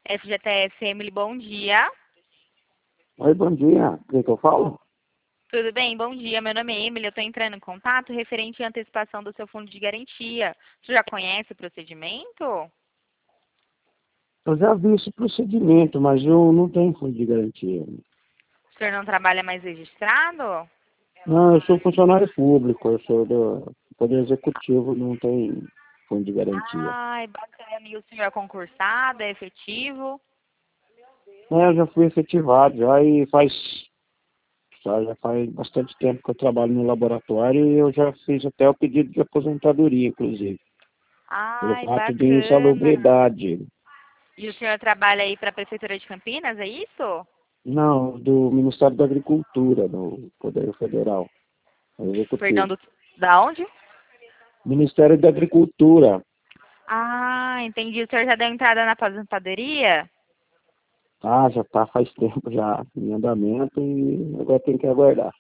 FGTS Emily, bom dia. Oi, bom dia. O que eu falo? Tudo bem? Bom dia, meu nome é Emily, eu estou entrando em contato referente à antecipação do seu fundo de garantia. Você já conhece o procedimento? Eu já vi esse procedimento, mas eu não tenho fundo de garantia. O senhor não trabalha mais registrado? Não, eu sou funcionário público, eu sou do Poder Executivo, não tem fundo de garantia. Ai, bacana. E o senhor é concursado, é efetivo? Eu já fui efetivado, já faz bastante tempo que eu trabalho no laboratório e eu já fiz até o pedido de aposentadoria, inclusive, pelo Ai, fato de bacana. insalubridade. E o senhor trabalha aí para a Prefeitura de Campinas, é isso? Não, do Ministério da Agricultura, do Poder Federal, Perdão, Executivo. da onde? Ministério da Agricultura. Ah, entendi. O senhor já deu entrada na aposentadoria? Ah, já está faz tempo já em andamento e agora tem que aguardar.